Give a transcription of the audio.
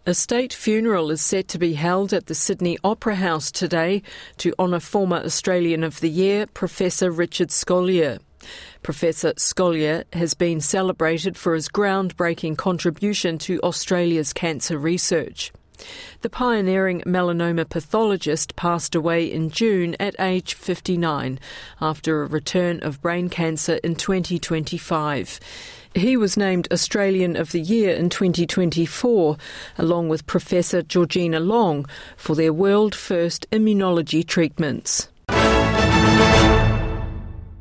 A state funeral is set to be held at the Sydney Opera House today to honour former Australian of the Year, Professor Richard Scolyer. Professor Scolyer has been celebrated for his groundbreaking contribution to Australia's cancer research. The pioneering melanoma pathologist passed away in June at age 59 after a return of brain cancer in 2025. He was named Australian of the Year in 2024, along with Professor Georgina Long, for their world-first immunology treatments.